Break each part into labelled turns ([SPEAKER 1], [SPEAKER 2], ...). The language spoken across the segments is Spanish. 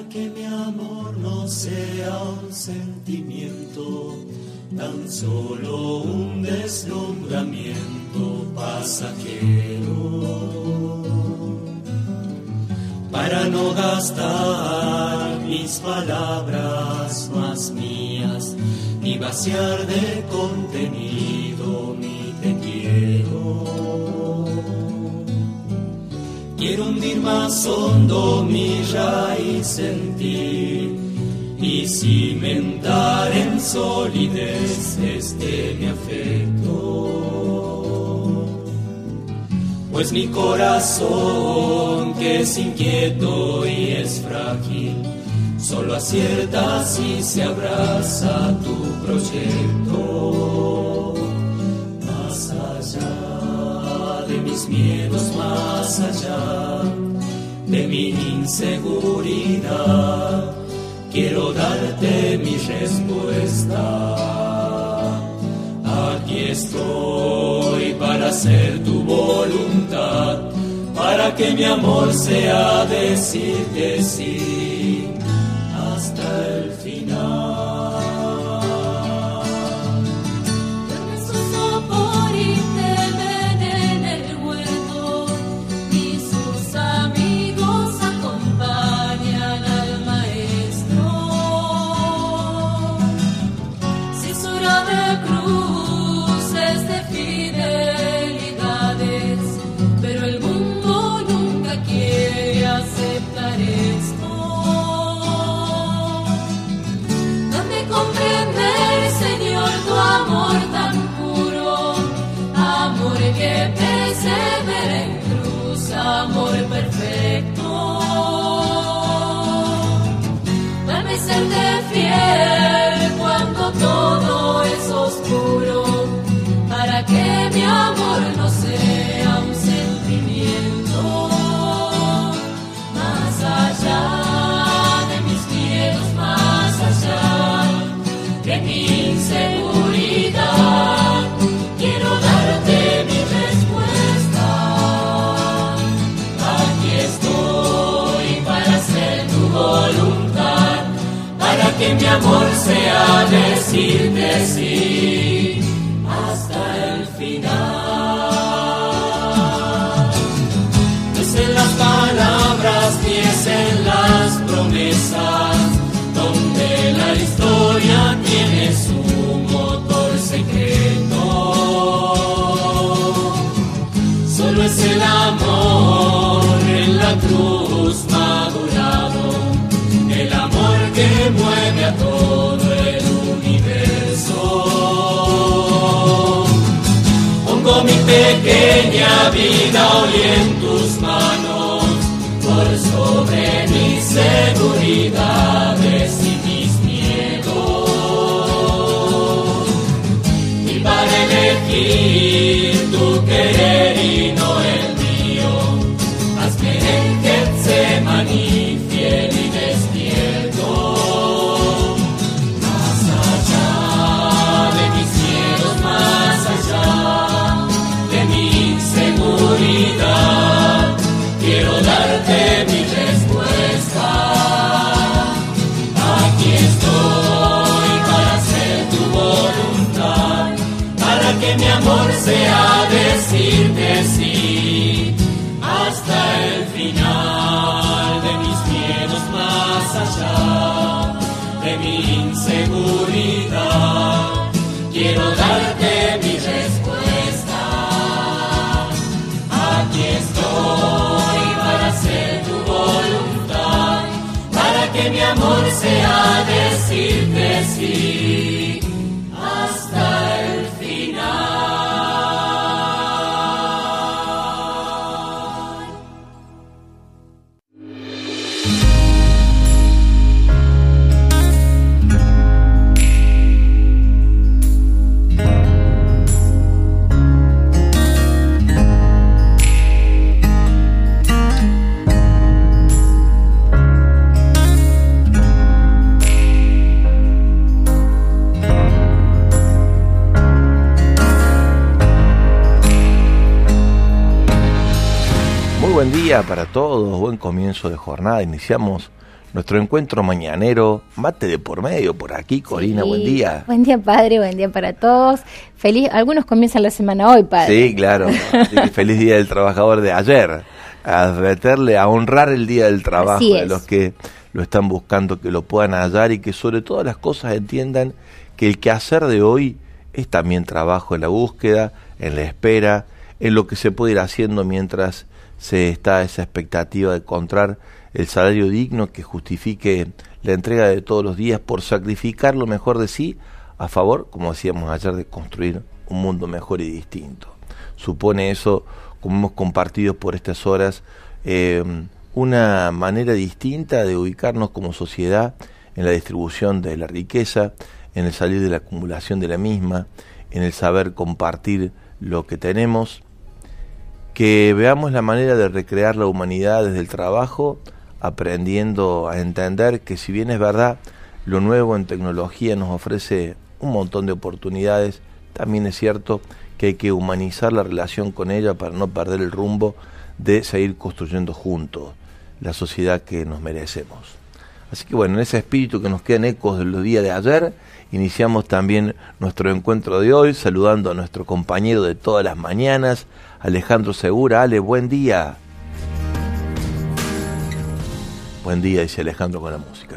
[SPEAKER 1] que mi amor no sea un sentimiento, tan solo un deslumbramiento pasajero. Para no gastar mis palabras más mías, ni vaciar de contenido mi te quiero. Quiero hundir más hondo mi raíz en ti y cimentar en solidez mi afecto. Pues mi corazón, que es inquieto y es frágil, solo acierta si se abraza tu proyecto. Más allá de mis miedos, más allá de mi inseguridad, quiero darte mi respuesta. Aquí estoy para hacer tu voluntad, para que mi amor sea decirte sí hasta el final.
[SPEAKER 2] Que persevera en cruz, amor perfecto. Dame serte fiel cuando todo es oscuro, para que mi amor no sea un sentimiento. Más allá de mis miedos, más allá de mi inseguridad, quiero darte mi respuesta. Aquí estoy para hacer tu voluntad, para que mi amor sea decirte sí hasta el final. No es en las palabras ni es en las promesas donde la historia tiene su motor secreto. Solo es el amor en la cruz madurado, el amor que mueve a todo el universo. Pongo mi pequeña vida hoy en tus manos, por sobre mis seguridades y mis miedos. Y para elegir tu querer y no el mío, hazme en Getsemaní fiel y despierto. Más allá de mis miedos, más allá de mi inseguridad, quiero darte mi respuesta. Aquí estoy para hacer tu voluntad, para que mi amor sea decirte sí hasta el final. De mis miedos, más allá de mi inseguridad, quiero darte mi respuesta. Aquí estoy para hacer tu voluntad, para que mi amor sea decirte sí hasta el final.
[SPEAKER 3] Buen día para todos, buen comienzo de jornada. Iniciamos nuestro encuentro mañanero, mate de por medio por aquí. Corina, sí. Buen día.
[SPEAKER 4] Buen día, padre, buen día para todos. Algunos comienzan la semana hoy, padre.
[SPEAKER 3] Sí, claro. Así que feliz Día del Trabajador de ayer. A honrar el Día del Trabajo de los que lo están buscando, que lo puedan hallar y que sobre todas las cosas entiendan que el quehacer de hoy es también trabajo en la búsqueda, en la espera, en lo que se puede ir haciendo mientras se está esa expectativa de encontrar el salario digno que justifique la entrega de todos los días por sacrificar lo mejor de sí a favor, como decíamos ayer, de construir un mundo mejor y distinto. Supone eso, como hemos compartido por estas horas, una manera distinta de ubicarnos como sociedad en la distribución de la riqueza, en el salir de la acumulación de la misma, en el saber compartir lo que tenemos, que veamos la manera de recrear la humanidad desde el trabajo, aprendiendo a entender que si bien es verdad, lo nuevo en tecnología nos ofrece un montón de oportunidades, también es cierto que hay que humanizar la relación con ella para no perder el rumbo de seguir construyendo juntos la sociedad que nos merecemos. Así que bueno, en ese espíritu que nos quedan ecos de los días de ayer, iniciamos también nuestro encuentro de hoy, saludando a nuestro compañero de todas las mañanas, Alejandro Segura. Ale, buen día. Buen día, dice Alejandro con la música.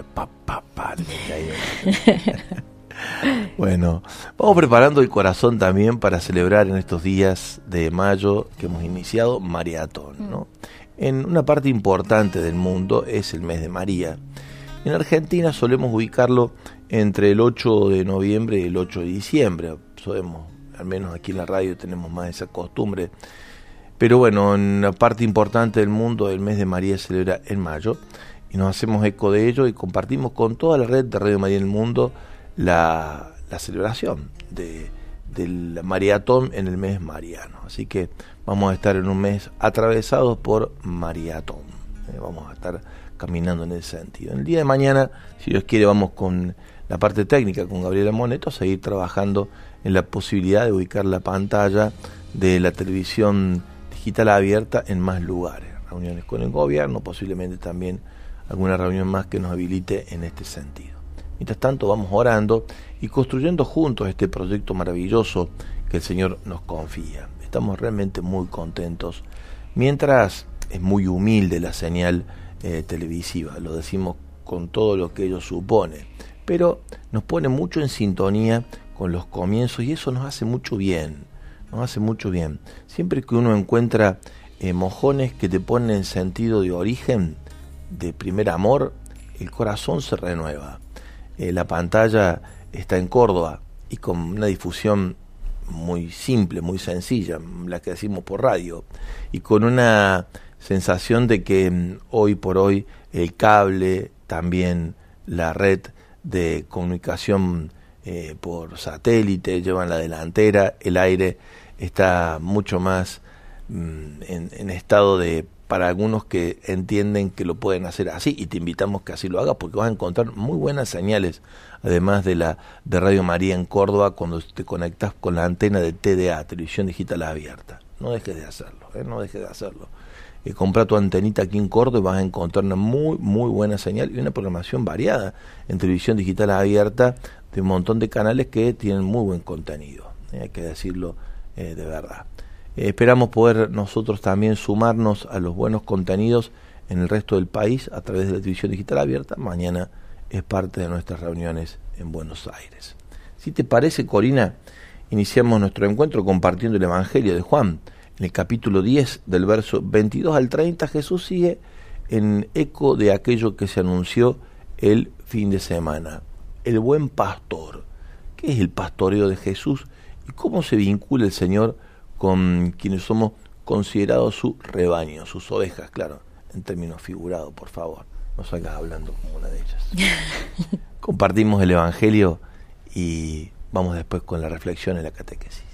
[SPEAKER 3] Bueno, vamos preparando el corazón también para celebrar en estos días de mayo que hemos iniciado Mariatón, ¿no? En una parte importante del mundo es el mes de María. En Argentina solemos ubicarlo entre el 8 de noviembre y el 8 de diciembre. Sabemos, al menos aquí en la radio tenemos más esa costumbre. Pero bueno, en una parte importante del mundo el mes de María se celebra en mayo y nos hacemos eco de ello y compartimos con toda la red de Radio María en el mundo la celebración del Mariatón en el mes mariano. Así que vamos a estar en un mes atravesados por Mariatón. Vamos a estar caminando en ese sentido. El día de mañana, si Dios quiere, vamos con la parte técnica, con Gabriela Moneto, a seguir trabajando en la posibilidad de ubicar la pantalla de la televisión digital abierta en más lugares. Reuniones con el gobierno, posiblemente también alguna reunión más que nos habilite en este sentido. Mientras tanto, vamos orando y construyendo juntos este proyecto maravilloso que el Señor nos confía. Estamos realmente muy contentos, mientras es muy humilde la señal televisiva, lo decimos con todo lo que ello supone, pero nos pone mucho en sintonía con los comienzos y eso nos hace mucho bien, Siempre que uno encuentra mojones que te ponen en sentido de origen, de primer amor, el corazón se renueva. La pantalla está en Córdoba y con una difusión muy simple, muy sencilla, la que decimos por radio, y con una sensación de que hoy por hoy el cable, también la red de comunicación por satélite llevan la delantera, el aire está mucho más en estado de, para algunos que entienden que lo pueden hacer así, y te invitamos que así lo hagas porque vas a encontrar muy buenas señales, además de Radio María en Córdoba, cuando te conectas con la antena de TDA, Televisión Digital Abierta. No dejes de hacerlo, no dejes de hacerlo. Compra tu antenita aquí en Córdoba y vas a encontrar una muy muy buena señal y una programación variada en Televisión Digital Abierta de un montón de canales que tienen muy buen contenido, hay que decirlo de verdad. Esperamos poder nosotros también sumarnos a los buenos contenidos en el resto del país a través de la Televisión Digital Abierta. Mañana es parte de nuestras reuniones en Buenos Aires. Si te parece, Corina, iniciamos nuestro encuentro compartiendo el Evangelio de Juan. En el capítulo 10, del verso 22 al 30, Jesús sigue en eco de aquello que se anunció el fin de semana. El buen pastor. ¿Qué es el pastoreo de Jesús? ¿Y cómo se vincula el Señor con quienes somos considerados su rebaño, sus ovejas? Claro, en términos figurados, por favor. No salgas hablando como una de ellas. Compartimos el Evangelio y vamos después con la reflexión en la catequesis.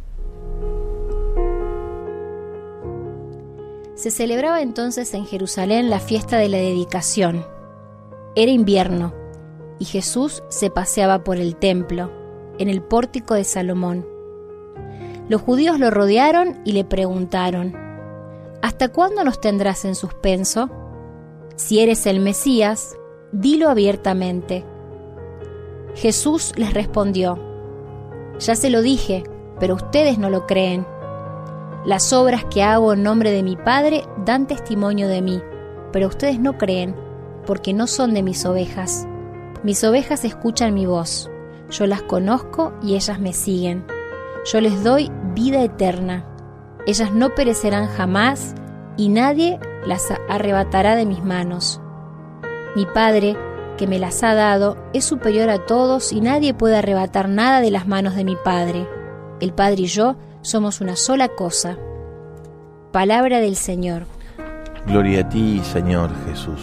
[SPEAKER 4] Se celebraba entonces en Jerusalén la fiesta de la dedicación. Era invierno, y Jesús se paseaba por el templo, en el pórtico de Salomón. Los judíos lo rodearon y le preguntaron: ¿Hasta cuándo nos tendrás en suspenso? Si eres el Mesías, dilo abiertamente». Jesús les respondió: «Ya se lo dije, pero ustedes no lo creen. Las obras que hago en nombre de mi Padre dan testimonio de mí, pero ustedes no creen, porque no son de mis ovejas. Mis ovejas escuchan mi voz. Yo las conozco y ellas me siguen. Yo les doy vida eterna. Ellas no perecerán jamás y nadie las arrebatará de mis manos. Mi Padre, que me las ha dado, es superior a todos y nadie puede arrebatar nada de las manos de mi Padre. El Padre y yo somos una sola cosa». Palabra del Señor.
[SPEAKER 3] Gloria a ti, Señor Jesús.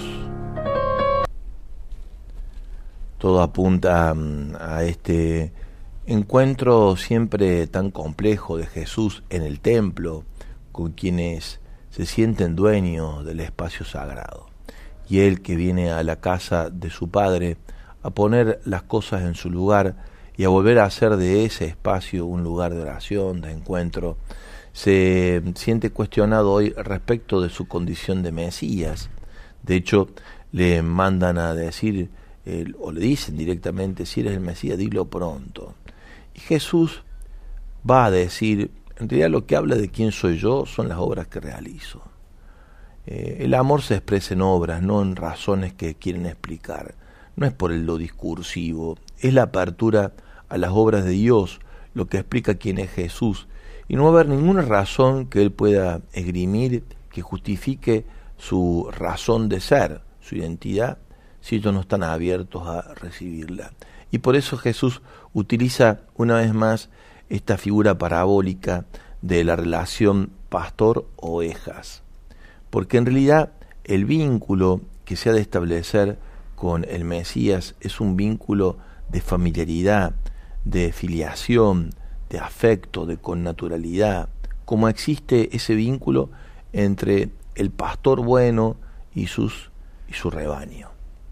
[SPEAKER 3] Todo apunta a este encuentro siempre tan complejo de Jesús en el templo, con quienes se sienten dueños del espacio sagrado. Y Él, que viene a la casa de su Padre a poner las cosas en su lugar y a volver a hacer de ese espacio un lugar de oración, de encuentro, se siente cuestionado hoy respecto de su condición de Mesías. De hecho, le mandan a decir, o le dicen directamente: si eres el Mesías, dilo pronto. Y Jesús va a decir: en realidad lo que habla de quién soy yo son las obras que realizo. El amor se expresa en obras, no en razones que quieren explicar. No es por lo discursivo, es la apertura a las obras de Dios lo que explica quién es Jesús. Y no va a haber ninguna razón que Él pueda esgrimir que justifique su razón de ser, su identidad, si ellos no están abiertos a recibirla. Y por eso Jesús utiliza una vez más esta figura parabólica de la relación pastor-ovejas. Porque en realidad el vínculo que se ha de establecer con el Mesías es un vínculo de familiaridad, de filiación, de afecto, de connaturalidad, como existe ese vínculo entre el pastor bueno y su rebaño.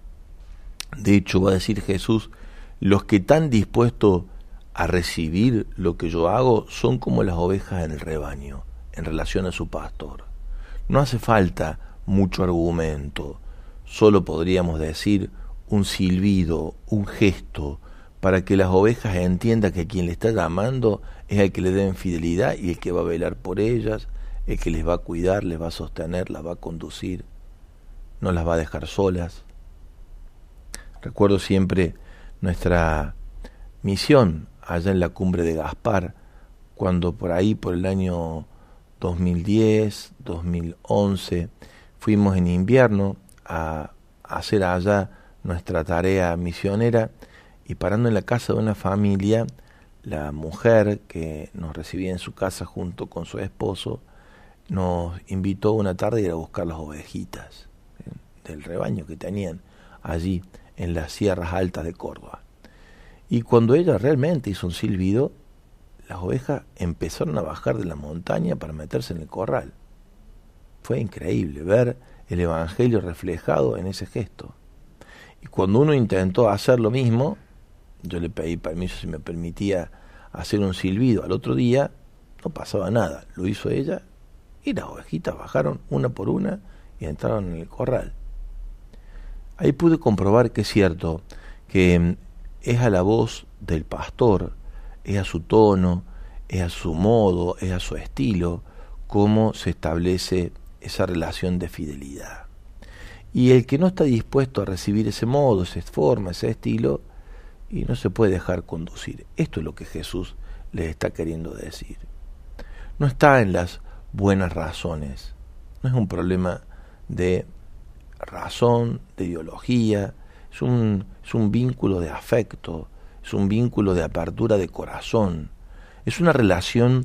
[SPEAKER 3] De hecho, va a decir Jesús: los que están dispuestos a recibir lo que yo hago son como las ovejas en el rebaño, en relación a su pastor. No hace falta mucho argumento, solo podríamos decir un silbido, un gesto, para que las ovejas entiendan que quien le está llamando es el que le deben fidelidad y el que va a velar por ellas, el que les va a cuidar, les va a sostener, las va a conducir, no las va a dejar solas. Recuerdo siempre nuestra misión allá en la cumbre de Gaspar, cuando por ahí, por el año 2010, 2011, fuimos en invierno a hacer allá nuestra tarea misionera, y parando en la casa de una familia, la mujer que nos recibía en su casa junto con su esposo nos invitó una tarde a ir a buscar las ovejitas del rebaño que tenían allí en las sierras altas de Córdoba. Y cuando ella realmente hizo un silbido, las ovejas empezaron a bajar de la montaña para meterse en el corral. Fue increíble ver el evangelio reflejado en ese gesto. Y cuando uno intentó hacer lo mismo, yo le pedí permiso si me permitía hacer un silbido al otro día, no pasaba nada. Lo hizo ella y las ovejitas bajaron una por una y entraron en el corral. Ahí pude comprobar que es cierto, que es a la voz del pastor, es a su tono, es a su modo, es a su estilo, cómo se establece esa relación de fidelidad. Y el que no está dispuesto a recibir ese modo, esa forma, ese estilo, y no se puede dejar conducir. Esto es lo que Jesús les está queriendo decir. No está en las buenas razones, no es un problema de razón, de ideología, es un vínculo de afecto, es un vínculo de apertura de corazón, es una relación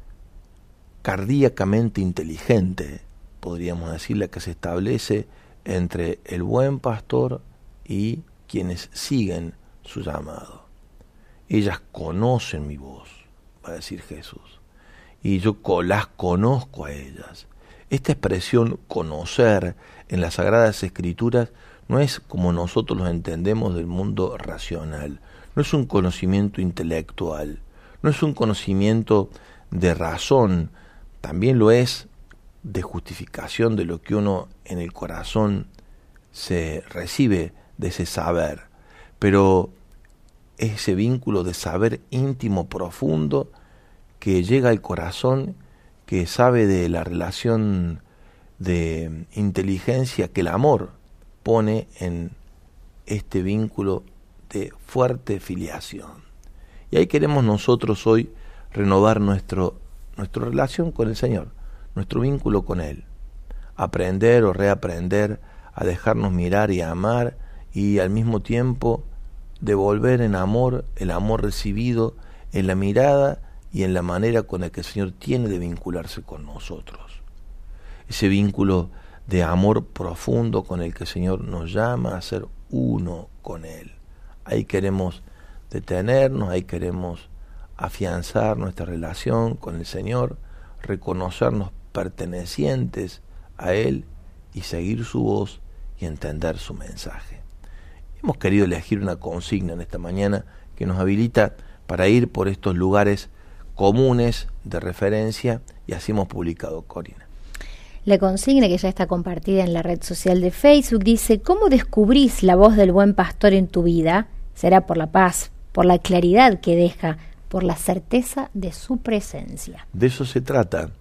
[SPEAKER 3] cardíacamente inteligente, podríamos decir, la que se establece entre el buen pastor y quienes siguen su llamado. Ellas conocen mi voz, va a decir Jesús, y yo las conozco a ellas. Esta expresión conocer en las Sagradas Escrituras no es como nosotros lo entendemos del mundo racional, no es un conocimiento intelectual, no es un conocimiento de razón, también lo es de justificación de lo que uno en el corazón se recibe de ese saber, pero es ese vínculo de saber íntimo, profundo, que llega al corazón, que sabe de la relación de inteligencia que el amor pone en este vínculo de fuerte filiación. Y ahí queremos nosotros hoy renovar nuestra relación con el Señor, nuestro vínculo con Él, aprender o reaprender a dejarnos mirar y amar, y al mismo tiempo devolver en amor el amor recibido en la mirada y en la manera con la que el Señor tiene de vincularse con nosotros. Ese vínculo de amor profundo con el que el Señor nos llama a ser uno con Él. Ahí queremos detenernos, ahí queremos afianzar nuestra relación con el Señor, reconocernos pertenecientes a Él y seguir su voz y entender su mensaje. Hemos querido elegir una consigna en esta mañana que nos habilita para ir por estos lugares comunes de referencia, y así hemos publicado, Corina.
[SPEAKER 4] La consigna, que ya está compartida en la red social de Facebook, dice: ¿cómo descubrís la voz del buen pastor en tu vida? Será por la paz, por la claridad que deja, por la certeza de su presencia.
[SPEAKER 3] De eso se trata,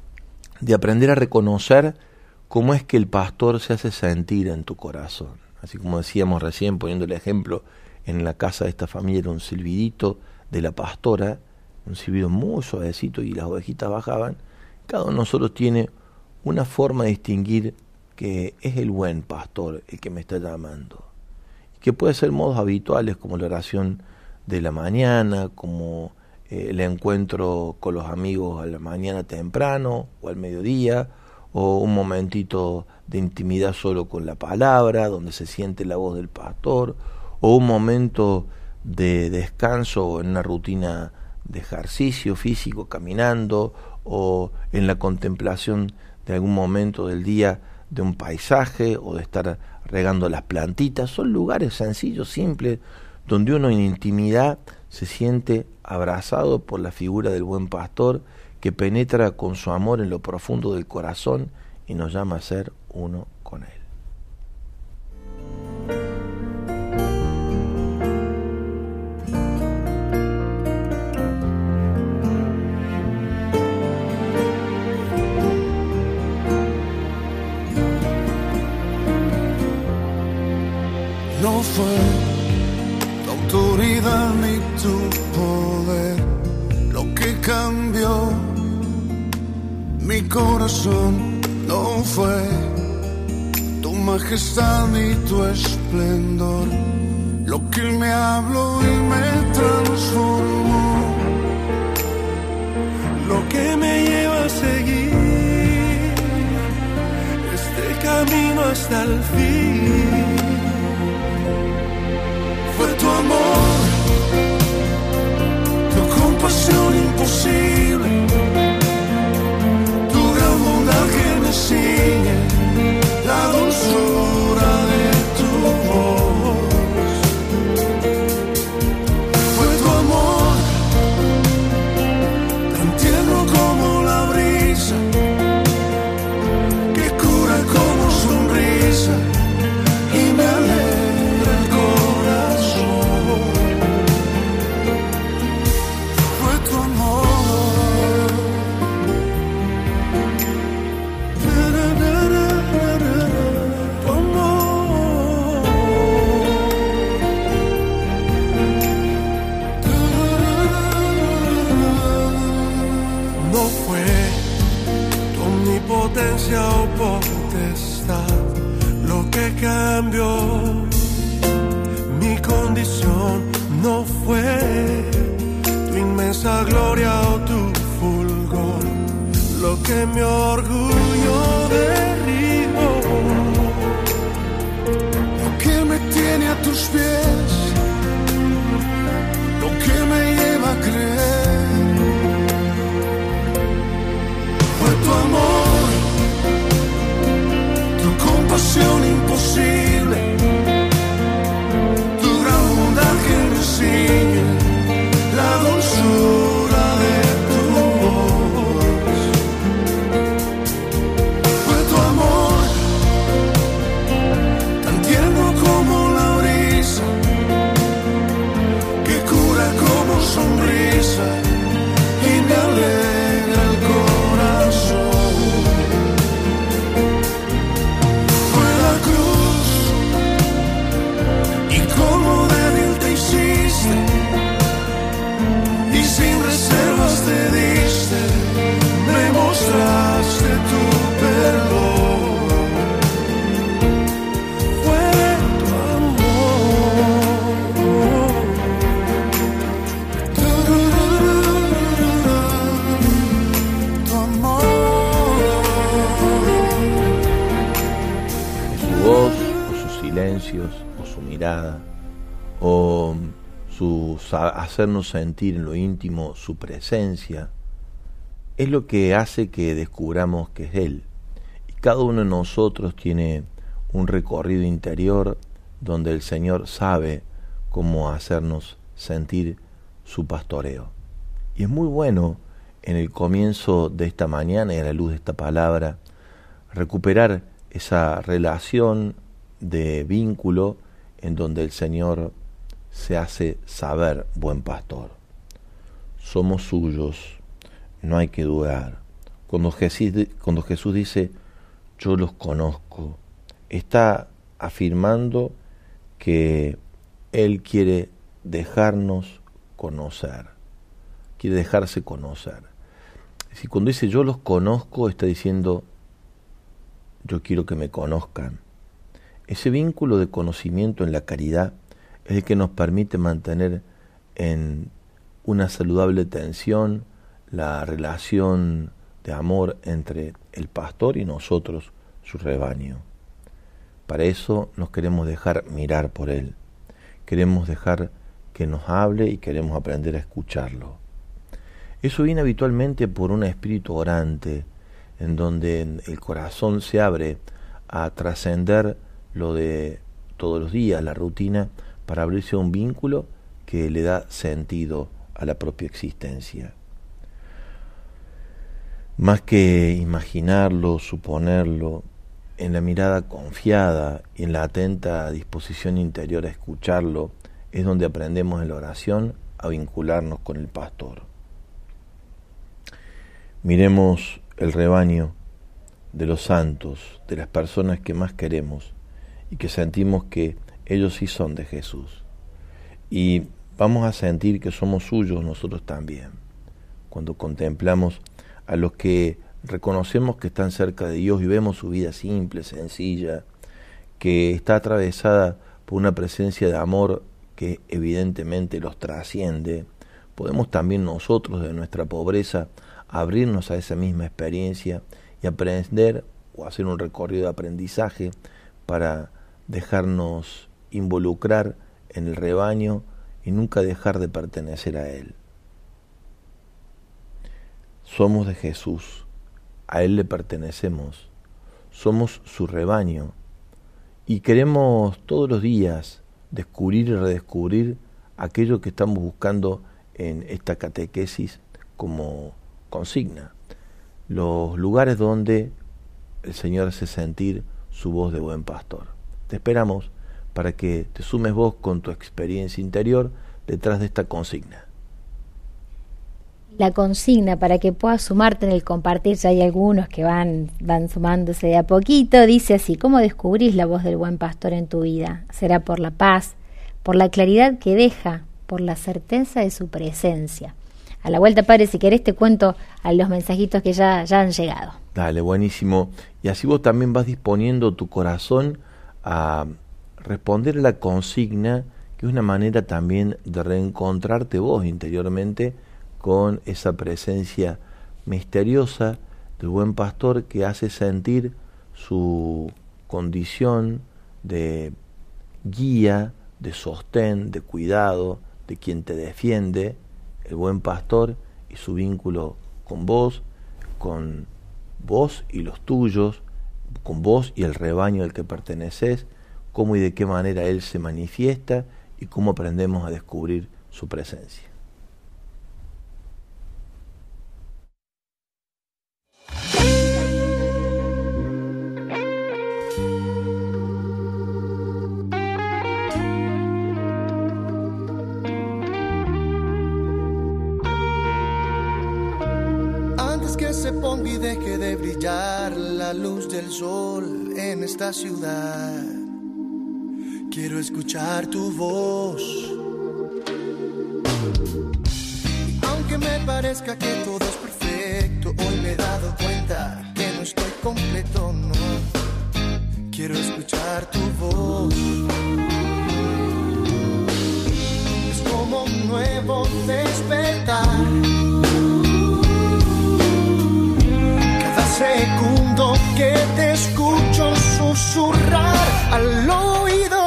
[SPEAKER 3] de aprender a reconocer cómo es que el pastor se hace sentir en tu corazón. Así como decíamos recién, poniendo el ejemplo, en la casa de esta familia era un silbidito de la pastora, un silbido muy suavecito, y las ovejitas bajaban. Cada uno de nosotros tiene una forma de distinguir que es el buen pastor el que me está llamando, que puede ser modos habituales como la oración de la mañana, como el encuentro con los amigos a la mañana temprano o al mediodía, o un momentito de intimidad solo con la palabra, donde se siente la voz del pastor, o un momento de descanso en una rutina de ejercicio físico, caminando, o en la contemplación de algún momento del día de un paisaje, o de estar regando las plantitas. Son lugares sencillos, simples, donde uno en intimidad se siente abrazado por la figura del buen pastor, que penetra con su amor en lo profundo del corazón y nos llama a ser uno con Él.
[SPEAKER 5] No fue tu autoridad ni tu poder lo que cambió mi corazón, no fue tu majestad ni tu esplendor lo que me habló y me transformó, lo que me lleva a seguir este camino hasta el fin. Fue tu amor, tu compasión imposible, tu gran bondad que me sigue, la dulzura de tu voz. Fue tu amor, tan tierno como la brisa, que cura como sonrisa y me alegra el corazón. Fue tu amor. Potencia o potestad lo que cambió mi condición, no fue tu inmensa gloria o tu fulgor lo que mi orgullo derribó, lo que me tiene a tus pies, lo que me lleva a creer. Fue tu amor, tu compasión imposible, tu gran bondad que me sigue, la dulzura de tu voz. Fue tu amor, tan tierno como la
[SPEAKER 3] silencios, o su mirada, o hacernos sentir en lo íntimo su presencia, es lo que hace que descubramos que es Él. Y cada uno de nosotros tiene un recorrido interior donde el Señor sabe cómo hacernos sentir su pastoreo. Y es muy bueno en el comienzo de esta mañana y a la luz de esta palabra recuperar esa relación de vínculo en donde el Señor se hace saber buen pastor. Somos suyos, no hay que dudar. Cuando Jesús dice, yo los conozco, está afirmando que Él quiere dejarnos conocer, quiere dejarse conocer. Si cuando dice yo los conozco, está diciendo yo quiero que me conozcan. Ese vínculo de conocimiento en la caridad es el que nos permite mantener en una saludable tensión la relación de amor entre el pastor y nosotros, su rebaño. Para eso nos queremos dejar mirar por Él, queremos dejar que nos hable y queremos aprender a escucharlo. Eso viene habitualmente por un espíritu orante, en donde el corazón se abre a trascender lo de todos los días, la rutina, para abrirse a un vínculo que le da sentido a la propia existencia. Más que imaginarlo, suponerlo, en la mirada confiada y en la atenta disposición interior a escucharlo, es donde aprendemos en la oración a vincularnos con el pastor. Miremos el rebaño de los santos, de las personas que más queremos y que sentimos que ellos sí son de Jesús. Y vamos a sentir que somos suyos nosotros también. Cuando contemplamos a los que reconocemos que están cerca de Dios y vemos su vida simple, sencilla, que está atravesada por una presencia de amor que evidentemente los trasciende, podemos también nosotros de nuestra pobreza abrirnos a esa misma experiencia y aprender o hacer un recorrido de aprendizaje para dejarnos involucrar en el rebaño y nunca dejar de pertenecer a Él. Somos de Jesús, a Él le pertenecemos, somos su rebaño y queremos todos los días descubrir y redescubrir aquello que estamos buscando en esta catequesis como consigna, los lugares donde el Señor hace sentir su voz de buen pastor. Te esperamos para que te sumes vos con tu experiencia interior detrás de esta consigna.
[SPEAKER 4] La consigna, para que puedas sumarte en el compartir, ya hay algunos que van sumándose de a poquito, dice así: ¿cómo descubrís la voz del buen pastor en tu vida? Será por la paz, por la claridad que deja, por la certeza de su presencia. A la vuelta, padre, si querés te cuento a los mensajitos que ya han llegado.
[SPEAKER 3] Dale, buenísimo. Y así vos también vas disponiendo tu corazón a responder a la consigna, que es una manera también de reencontrarte vos interiormente con esa presencia misteriosa del buen pastor que hace sentir su condición de guía, de sostén, de cuidado, de quien te defiende, el buen pastor y su vínculo con vos y los tuyos, con vos y el rebaño al que perteneces, cómo y de qué manera Él se manifiesta y cómo aprendemos a descubrir su presencia.
[SPEAKER 5] Antes que se ponga y deje de brillar la luz del sol en esta ciudad, quiero escuchar tu voz. Aunque me parezca que todo es perfecto, hoy me he dado cuenta que no estoy completo, no. Quiero escuchar tu voz. Es como un nuevo despertar. Cada segundo que te escucho susurrar al oído,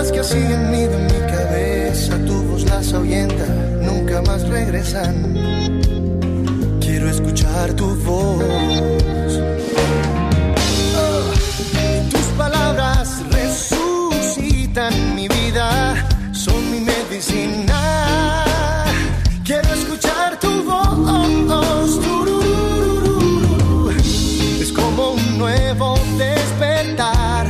[SPEAKER 5] palabras que así han ido en mi cabeza, tu voz las ahuyenta, nunca más regresan. Quiero escuchar tu voz. Tus palabras resucitan mi vida, son mi medicina. Quiero escuchar tu voz. Es como un nuevo despertar.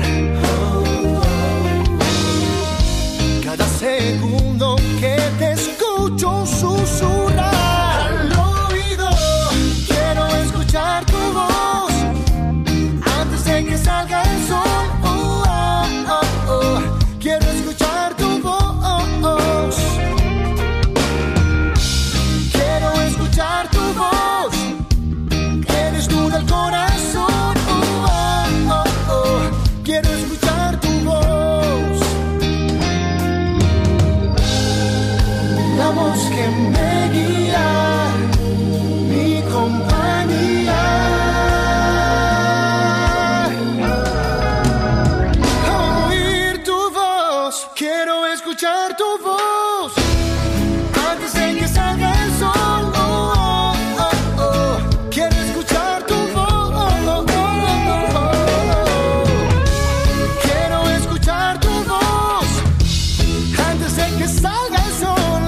[SPEAKER 5] Cada segundo que te escucho susurrar al oído, quiero escuchar tu voz antes de que salga el sol. Quiero escuchar tu voz. Quiero escuchar tu voz. Eres tú del corazón. Quiero escuchar tu voz. La voz que me guía, mi compañía. Oír tu voz. Quiero escuchar tu voz antes de que salga el sol. Quiero escuchar tu voz. Quiero escuchar tu voz antes de que salga el sol.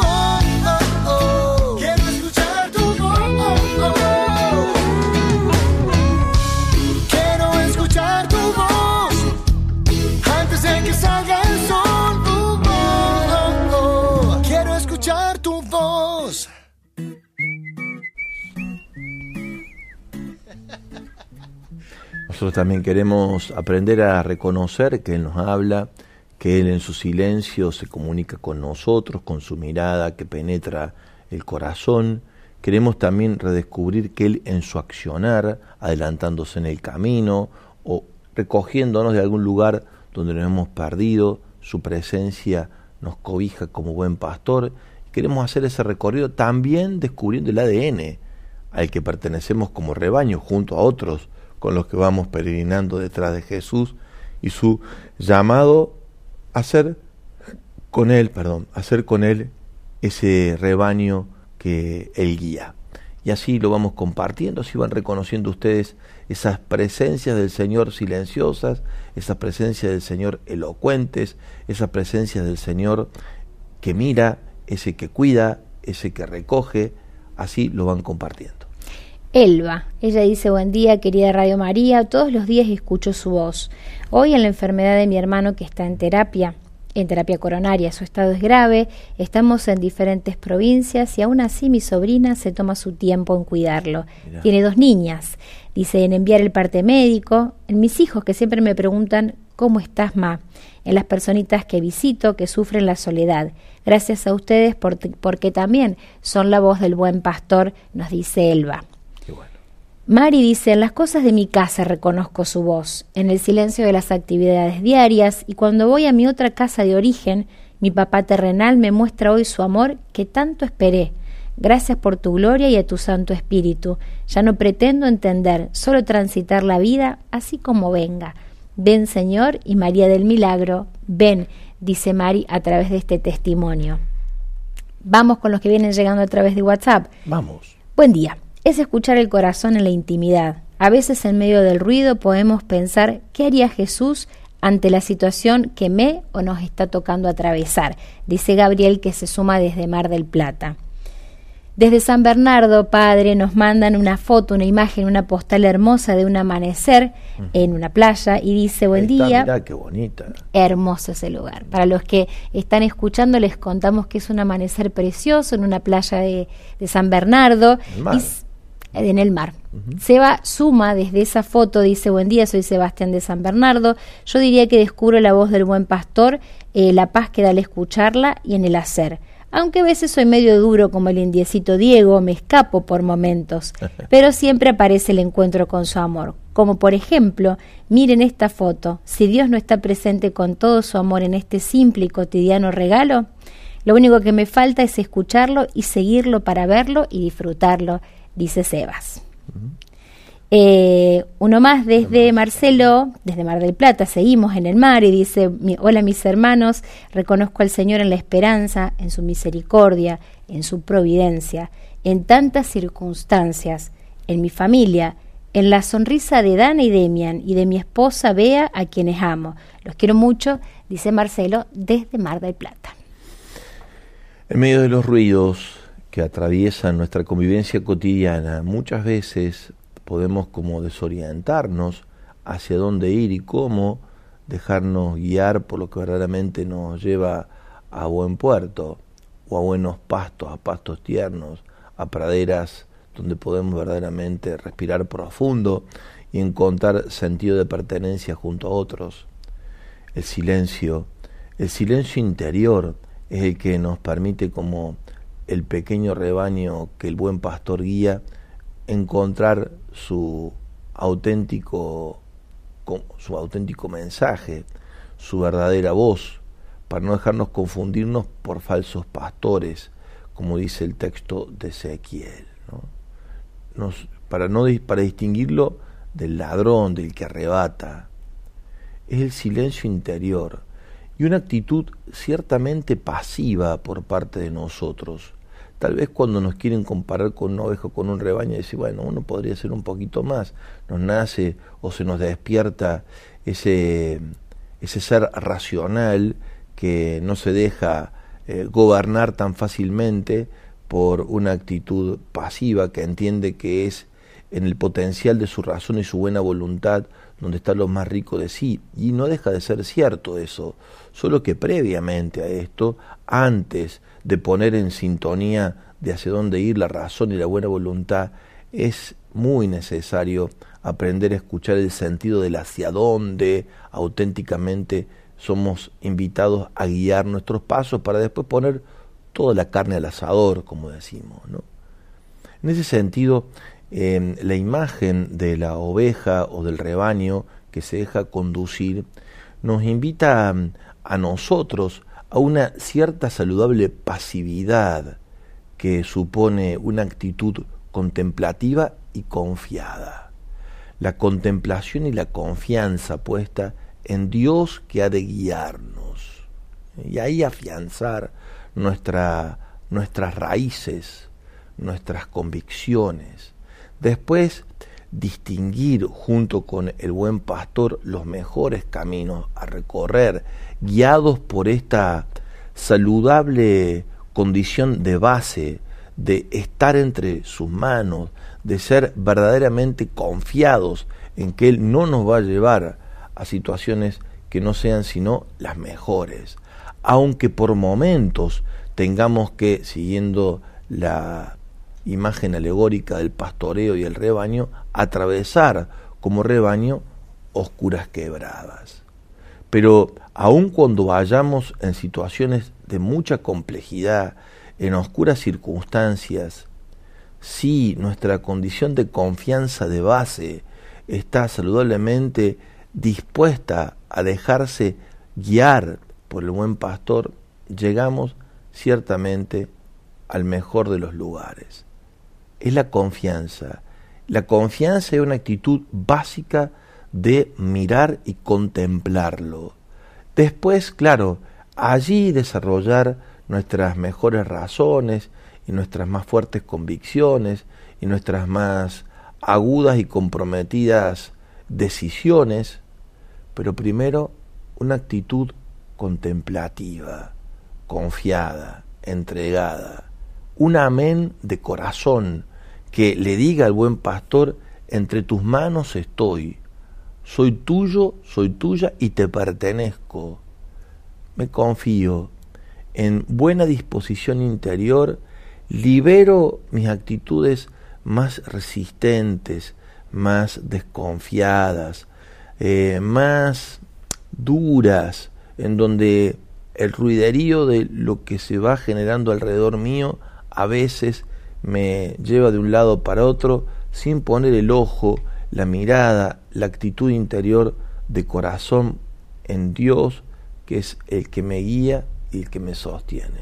[SPEAKER 5] Quiero escuchar tu voz. Quiero escuchar tu voz antes de que salga el sol. Quiero escuchar tu voz.
[SPEAKER 3] Nosotros también queremos aprender a reconocer que Él nos habla, que Él en su silencio se comunica con nosotros, con su mirada que penetra el corazón. Queremos también redescubrir que Él en su accionar, adelantándose en el camino o recogiéndonos de algún lugar donde nos hemos perdido, su presencia nos cobija como buen pastor. Queremos hacer ese recorrido también descubriendo el ADN al que pertenecemos como rebaño junto a otros con los que vamos peregrinando detrás de Jesús y su llamado a hacer con Él ese rebaño que Él guía. Y así lo vamos compartiendo, así van reconociendo ustedes esas presencias del Señor silenciosas, esas presencias del Señor elocuentes, esas presencias del Señor que mira, ese que cuida, ese que recoge, así lo van compartiendo.
[SPEAKER 4] Elba, ella dice: buen día querida Radio María, todos los días escucho su voz. Hoy en la enfermedad de mi hermano que está en terapia coronaria, su estado es grave, estamos en diferentes provincias y aún así mi sobrina se toma su tiempo en cuidarlo. Mirá. Tiene 2 niñas, dice, en enviar el parte médico, en mis hijos que siempre me preguntan ¿cómo estás, ma?, en las personitas que visito que sufren la soledad. Gracias a ustedes porque también son la voz del buen pastor, nos dice Elba. Mari dice: en las cosas de mi casa reconozco su voz, en el silencio de las actividades diarias, y cuando voy a mi otra casa de origen, mi papá terrenal me muestra hoy su amor que tanto esperé. Gracias por tu gloria y a tu Santo Espíritu. Ya no pretendo entender, solo transitar la vida así como venga. Ven, Señor, y María del Milagro, ven, dice Mari a través de este testimonio. Vamos con los que vienen llegando a través de WhatsApp.
[SPEAKER 3] Vamos.
[SPEAKER 4] Buen día. Es escuchar el corazón en la intimidad. A veces en medio del ruido podemos pensar ¿qué haría Jesús ante la situación que me o nos está tocando atravesar? Dice Gabriel, que se suma desde Mar del Plata. Desde San Bernardo, Padre, nos mandan una foto, una imagen, una postal hermosa de un amanecer en una playa y dice: buen día.
[SPEAKER 3] Mirá qué bonita.
[SPEAKER 4] Hermoso ese lugar. Para los que están escuchando les contamos que es un amanecer precioso en una playa de San Bernardo. En el mar. Seba suma desde esa foto, dice: buen día, soy Sebastián de San Bernardo. Yo diría que descubro la voz del buen pastor, la paz que da al escucharla y en el hacer. Aunque a veces soy medio duro como el indiecito Diego, me escapo por momentos, pero siempre aparece el encuentro con su amor. Como por ejemplo, miren esta foto: si Dios no está presente con todo su amor en este simple y cotidiano regalo, lo único que me falta es escucharlo y seguirlo para verlo y disfrutarlo, dice Sebas. Uno más desde Marcelo, desde Mar del Plata, seguimos en el mar y dice: hola mis hermanos, reconozco al Señor en la esperanza, en su misericordia, en su providencia, en tantas circunstancias, en mi familia, en la sonrisa de Dana y Demian y de mi esposa Bea, a quienes amo. Los quiero mucho, dice Marcelo desde Mar del Plata.
[SPEAKER 3] En medio de los ruidos que atraviesan nuestra convivencia cotidiana, muchas veces podemos como desorientarnos hacia dónde ir y cómo dejarnos guiar por lo que verdaderamente nos lleva a buen puerto o a buenos pastos, a pastos tiernos, a praderas donde podemos verdaderamente respirar profundo y encontrar sentido de pertenencia junto a otros. El silencio interior es el que nos permite, como el pequeño rebaño que el buen pastor guía, encontrar su auténtico mensaje, su verdadera voz, para no dejarnos confundirnos por falsos pastores, como dice el texto de Ezequiel, ¿no? Para distinguirlo del ladrón, del que arrebata. Es el silencio interior y una actitud ciertamente pasiva por parte de nosotros. Tal vez cuando nos quieren comparar con una oveja o con un rebaño, decir, bueno, uno podría ser un poquito más. Nos nace o se nos despierta ese ser racional que no se deja gobernar tan fácilmente por una actitud pasiva, que entiende que es en el potencial de su razón y su buena voluntad donde está lo más rico de sí. Y no deja de ser cierto eso, solo que previamente a esto, antes de poner en sintonía de hacia dónde ir la razón y la buena voluntad, es muy necesario aprender a escuchar el sentido del hacia dónde auténticamente somos invitados a guiar nuestros pasos, para después poner toda la carne al asador, como decimos, ¿no? En ese sentido, la imagen de la oveja o del rebaño que se deja conducir nos invita a nosotros a una cierta saludable pasividad que supone una actitud contemplativa y confiada. La contemplación y la confianza puesta en Dios que ha de guiarnos, y ahí afianzar nuestras raíces, nuestras convicciones. Después, distinguir junto con el buen pastor los mejores caminos a recorrer, guiados por esta saludable condición de base, de estar entre sus manos, de ser verdaderamente confiados en que Él no nos va a llevar a situaciones que no sean sino las mejores. Aunque por momentos tengamos que, siguiendo la imagen alegórica del pastoreo y el rebaño, atravesar como rebaño oscuras quebradas. Pero aun cuando vayamos en situaciones de mucha complejidad, en oscuras circunstancias, si nuestra condición de confianza de base está saludablemente dispuesta a dejarse guiar por el buen pastor, llegamos ciertamente al mejor de los lugares. Es la confianza. La confianza es una actitud básica de mirar y contemplarlo. Después, claro, allí desarrollar nuestras mejores razones y nuestras más fuertes convicciones y nuestras más agudas y comprometidas decisiones, pero primero una actitud contemplativa, confiada, entregada, un amén de corazón que le diga al buen pastor: entre tus manos estoy, soy tuyo, soy tuya y te pertenezco. Me confío, en buena disposición interior, libero mis actitudes más resistentes, más desconfiadas, más duras, en donde el ruiderío de lo que se va generando alrededor mío a veces me lleva de un lado para otro sin poner el ojo, la mirada, la actitud interior de corazón en Dios, que es el que me guía y el que me sostiene.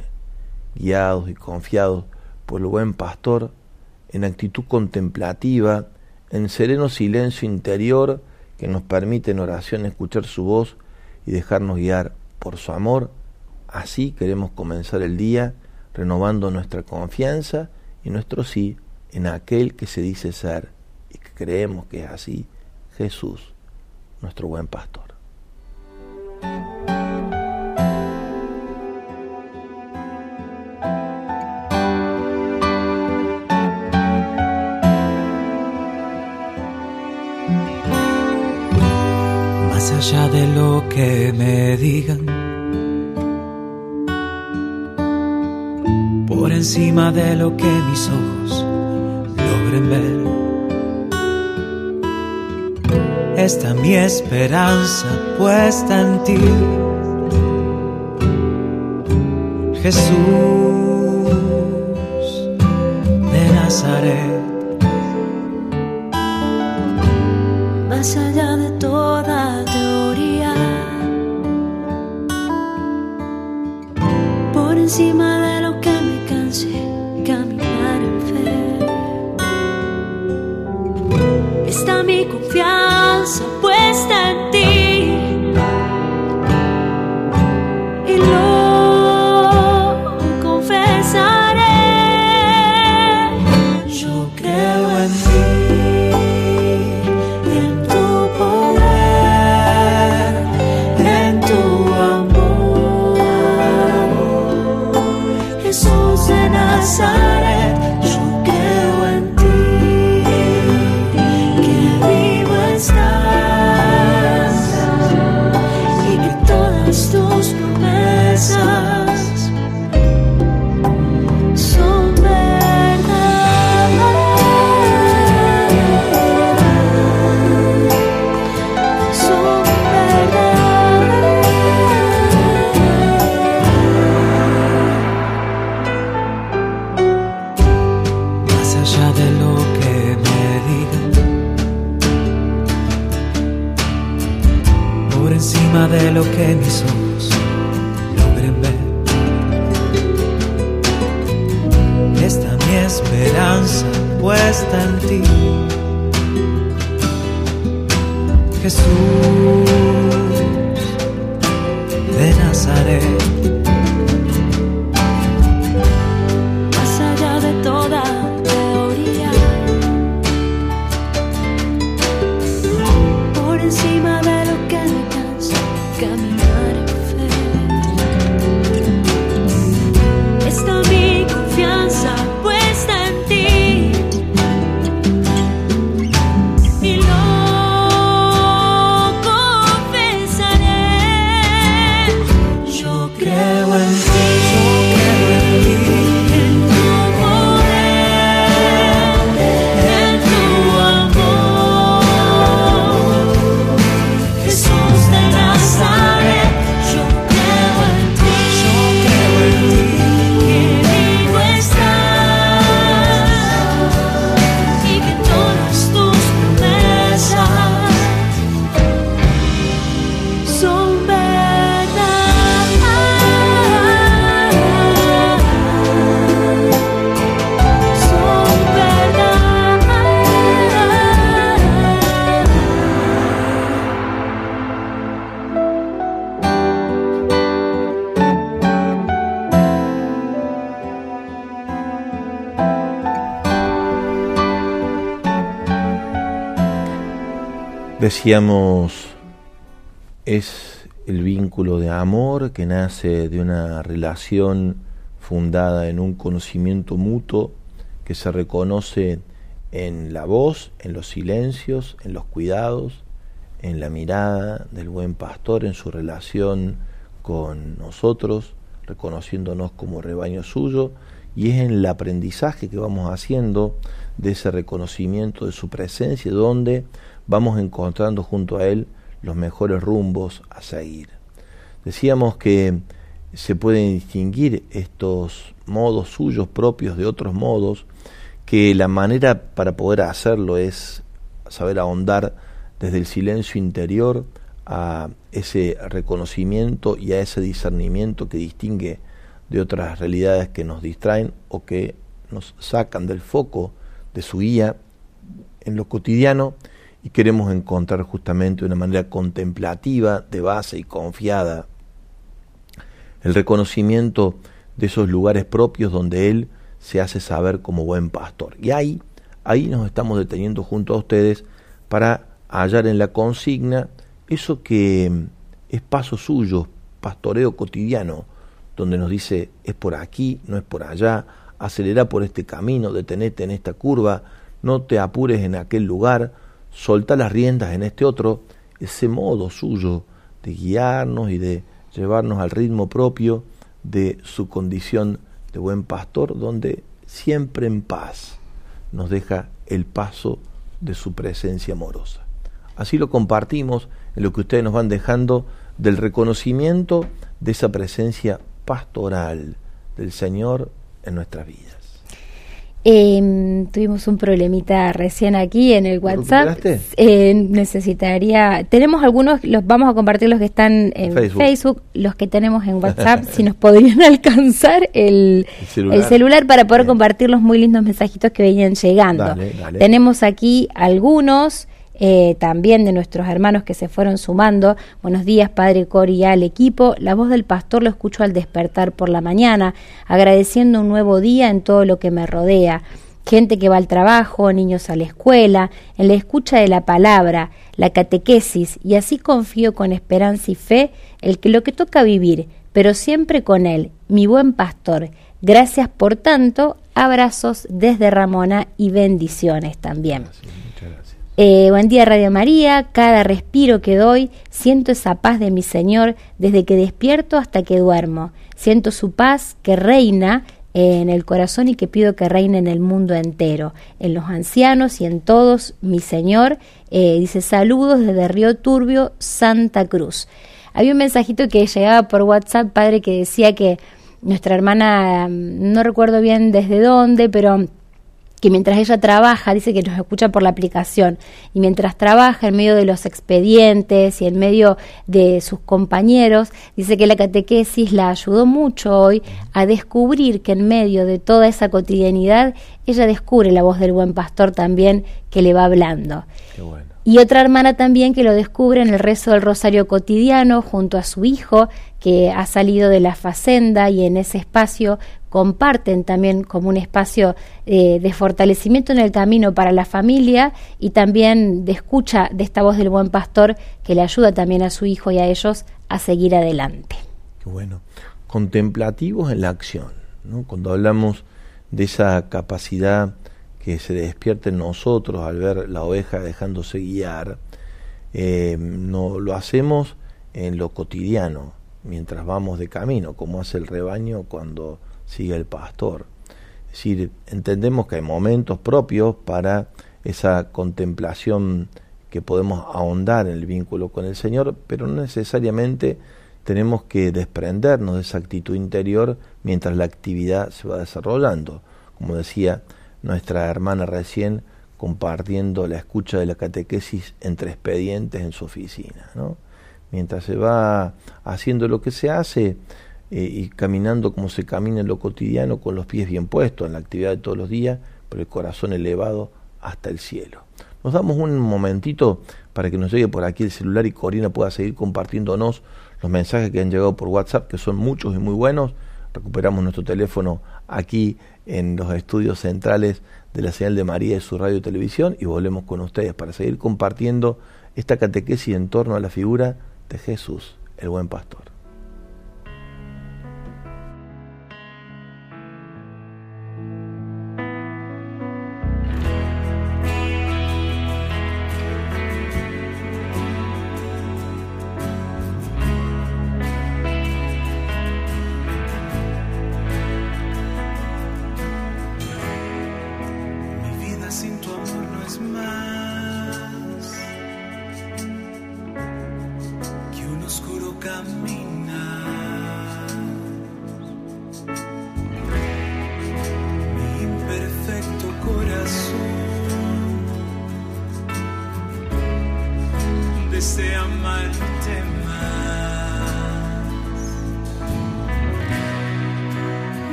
[SPEAKER 3] Guiados y confiados por el buen pastor, en actitud contemplativa, en sereno silencio interior que nos permite en oración escuchar su voz y dejarnos guiar por su amor. Así queremos comenzar el día renovando nuestra confianza y nuestro sí en aquel que se dice ser y que creemos que es así, Jesús, nuestro buen pastor.
[SPEAKER 1] Más allá de lo que me digan, por encima de lo que mis ojos logren ver, está mi esperanza puesta en ti, Jesús de Nazaret.
[SPEAKER 2] Más allá de toda teoría, por encima de lo que me canse caminar en fe, está mi confianza puesta en ti, y lo confesaré. Yo creo en ti, Nazaret, yo creo en ti, que vivo estás y que todas tus promesas son verdad, son verdad. De lo que me digan, por encima de lo que mis ojos logren ver, está mi esperanza puesta en ti, Jesús de Nazaret. Más allá de toda encima de lo que me cansa caminar en fe, está mi confianza puesta en ti, y lo confesaré. Yo creo en ti, en tu poder, en tu amor, Jesús de Nazaret. Yo creo en ti, que vivo estás y que todas tus promesas son verdad, son verdad.
[SPEAKER 3] Decíamos, es el vínculo de amor que nace de una relación fundada en un conocimiento mutuo que se reconoce en la voz, en los silencios, en los cuidados, en la mirada del buen pastor, en su relación con nosotros, reconociéndonos como rebaño suyo, y es en el aprendizaje que vamos haciendo de ese reconocimiento de su presencia, donde vamos encontrando junto a Él los mejores rumbos a seguir. Decíamos que se pueden distinguir estos modos suyos propios de otros modos, que la manera para poder hacerlo es saber ahondar desde el silencio interior a ese reconocimiento y a ese discernimiento que distingue de otras realidades que nos distraen o que nos sacan del foco de su guía, en lo cotidiano y queremos encontrar justamente una manera contemplativa, de base y confiada, el reconocimiento de esos lugares propios donde Él se hace saber como buen pastor. Y ahí nos estamos deteniendo junto a ustedes para hallar en la consigna eso que es paso suyo, pastoreo cotidiano, donde nos dice es por aquí, no es por allá, acelera por este camino, detenete en esta curva, no te apures en aquel lugar, solta las riendas en este otro, ese modo suyo de guiarnos y de llevarnos al ritmo propio de su condición de buen pastor, donde siempre en paz nos deja el paso de su presencia amorosa. Así lo compartimos en lo que ustedes nos van dejando del reconocimiento de esa presencia pastoral del Señor en nuestras vidas.
[SPEAKER 4] Tuvimos un problemita recién aquí en el WhatsApp. Tenemos algunos, los vamos a compartir los que están en Facebook, los que tenemos en WhatsApp, si nos podrían alcanzar el celular para poder compartir los muy lindos mensajitos que venían llegando. Dale. Tenemos aquí algunos también de nuestros hermanos que se fueron sumando. Buenos días, Padre Cori, y al equipo. La voz del pastor lo escucho al despertar por la mañana, agradeciendo un nuevo día en todo lo que me rodea. Gente que va al trabajo, niños a la escuela, en la escucha de la palabra, la catequesis, y así confío con esperanza y fe lo que toca vivir, pero siempre con Él, mi buen pastor. Gracias por tanto, abrazos desde Ramona y bendiciones también.
[SPEAKER 3] Gracias, muchas gracias.
[SPEAKER 4] Buen día, Radio María. Cada respiro que doy siento esa paz de mi Señor desde que despierto hasta que duermo. Siento su paz que reina en el corazón y que pido que reine en el mundo entero, en los ancianos y en todos, mi Señor. Dice saludos desde Río Turbio, Santa Cruz. Había un mensajito que llegaba por WhatsApp, Padre, que decía que nuestra hermana, no recuerdo bien desde dónde, pero que mientras ella trabaja, dice que nos escucha por la aplicación, y mientras trabaja en medio de los expedientes y en medio de sus compañeros, dice que la catequesis la ayudó mucho hoy a descubrir que en medio de toda esa cotidianidad, ella descubre la voz del buen pastor también que le va hablando.
[SPEAKER 3] Qué bueno.
[SPEAKER 4] Y otra hermana también que lo descubre en el rezo del Rosario cotidiano junto a su hijo que ha salido de la facenda, y en ese espacio comparten también como un espacio de fortalecimiento en el camino para la familia, y también de escucha de esta voz del buen pastor que le ayuda también a su hijo y a ellos a seguir adelante.
[SPEAKER 3] Qué bueno. Contemplativos en la acción, ¿no? Cuando hablamos de esa capacidad que se despierte en nosotros al ver la oveja dejándose guiar, no lo hacemos en lo cotidiano, mientras vamos de camino, como hace el rebaño cuando sigue el pastor. Es decir, entendemos que hay momentos propios para esa contemplación que podemos ahondar en el vínculo con el Señor, pero no necesariamente tenemos que desprendernos de esa actitud interior mientras la actividad se va desarrollando. Como decía nuestra hermana recién, compartiendo la escucha de la catequesis entre expedientes en su oficina, ¿no? Mientras se va haciendo lo que se hace y caminando como se camina en lo cotidiano, con los pies bien puestos en la actividad de todos los días, pero el corazón elevado hasta el cielo. Nos damos un momentito para que nos llegue por aquí el celular y Corina pueda seguir compartiéndonos los mensajes que han llegado por WhatsApp, que son muchos y muy buenos. Recuperamos nuestro teléfono aquí en los estudios centrales de la señal de María y su radio y televisión, y volvemos con ustedes para seguir compartiendo esta catequesis en torno a la figura de Jesús, el buen pastor.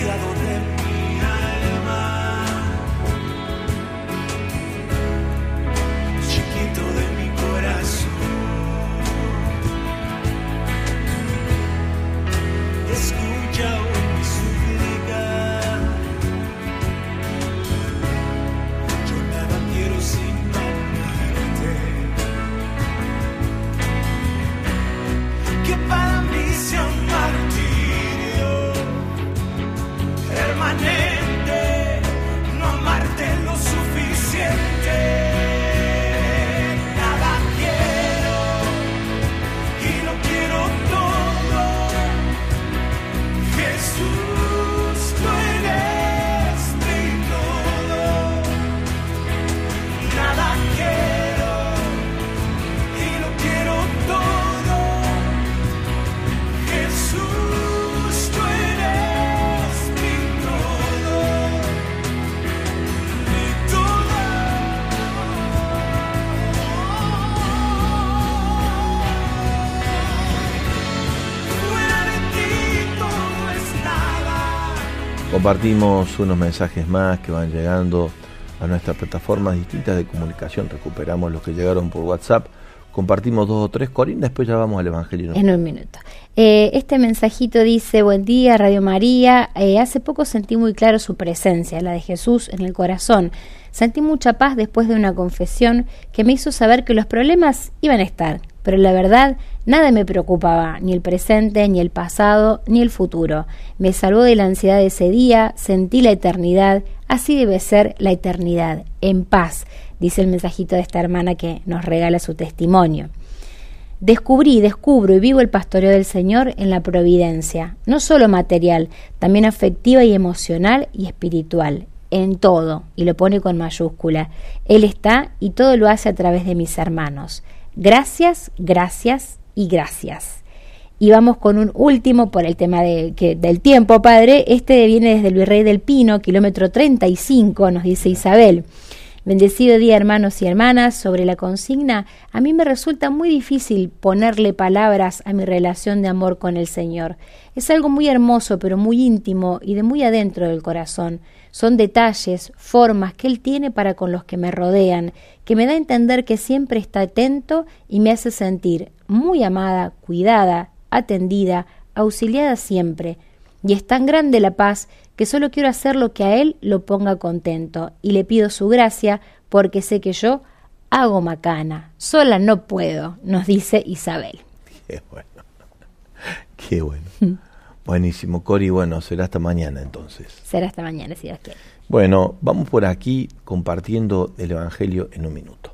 [SPEAKER 5] preciado de mi alma, chiquito de mi corazón. Escucha hoy mi súplica, yo nada quiero sino amarte, que para mí sea un martirio permanente no amarte lo suficiente. Nada quiero y lo quiero todo. Jesús, tú eres mi todo. Nada quiero y lo quiero todo. Jesús, tú eres mi todo. Mi todo. Fuera de ti todo es nada.
[SPEAKER 3] Compartimos unos mensajes más que van llegando a nuestras plataformas distintas de comunicación. Recuperamos los que llegaron por WhatsApp. Compartimos 2 o 3. Corina, después ya vamos al Evangelio.
[SPEAKER 4] En un minuto. Este mensajito dice: buen día, Radio María. Hace poco sentí muy claro su presencia, la de Jesús, en el corazón. Sentí mucha paz después de una confesión que me hizo saber que los problemas iban a estar, pero la verdad, nada me preocupaba, ni el presente, ni el pasado, ni el futuro. Me salvó de la ansiedad de ese día, sentí la eternidad, así debe ser la eternidad, en paz, dice el mensajito de esta hermana que nos regala su testimonio. Descubro y vivo el pastoreo del Señor en la providencia, no solo material, también afectiva y emocional y espiritual, en todo, y lo pone con mayúscula. Él está y todo lo hace a través de mis hermanos. Gracias, gracias y gracias. Y vamos con un último por el tema del tiempo, padre. Este viene desde el Virrey del Pino, kilómetro 35, nos dice Isabel. Bendecido día, hermanos y hermanas. Sobre la consigna, a mí me resulta muy difícil ponerle palabras a mi relación de amor con el Señor. Es algo muy hermoso, pero muy íntimo y de muy adentro del corazón. Son detalles, formas que Él tiene para con los que me rodean, que me da a entender que siempre está atento y me hace sentir muy amada, cuidada, atendida, auxiliada siempre. Y es tan grande la paz que solo quiero hacer lo que a Él lo ponga contento, y le pido su gracia porque sé que yo hago macana, sola no puedo, nos dice Isabel.
[SPEAKER 3] Qué bueno. Qué bueno. Buenísimo, Cori. Bueno, será hasta mañana entonces.
[SPEAKER 4] Será hasta mañana, si Dios quiere.
[SPEAKER 3] Bueno, vamos por aquí compartiendo el Evangelio en un minuto.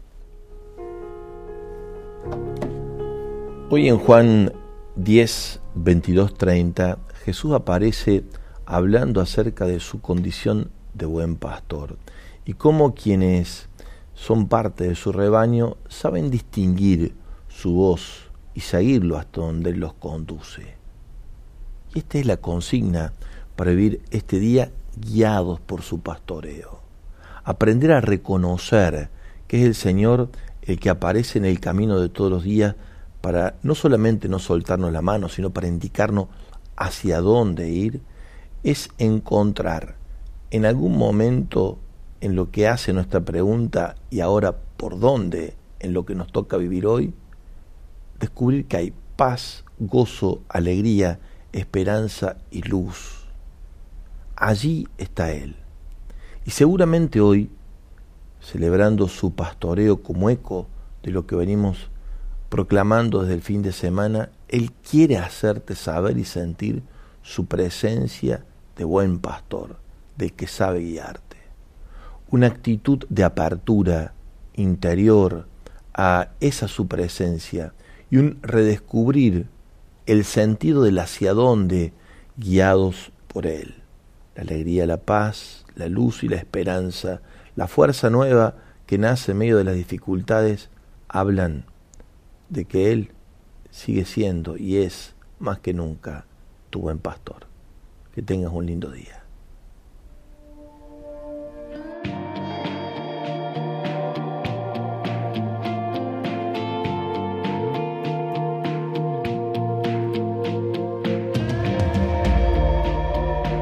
[SPEAKER 3] Hoy en Juan 10, 22, 30, Jesús aparece hablando acerca de su condición de buen pastor y cómo quienes son parte de su rebaño saben distinguir su voz y seguirlo hasta donde Él los conduce. Y esta es la consigna para vivir este día guiados por su pastoreo. Aprender a reconocer que es el Señor el que aparece en el camino de todos los días para no solamente no soltarnos la mano, sino para indicarnos hacia dónde ir, es encontrar en algún momento en lo que hace nuestra pregunta y ahora por dónde, en lo que nos toca vivir hoy, descubrir que hay paz, gozo, alegría, esperanza y luz. Allí está Él. Y seguramente hoy, celebrando su pastoreo como eco de lo que venimos proclamando desde el fin de semana, Él quiere hacerte saber y sentir su presencia de buen pastor, del que sabe guiarte. Una actitud de apertura interior a esa su presencia y un redescubrir el sentido del hacia dónde guiados por Él. La alegría, la paz, la luz y la esperanza, la fuerza nueva que nace en medio de las dificultades, hablan de que Él sigue siendo y es más que nunca tu buen pastor. Que tengas un lindo día.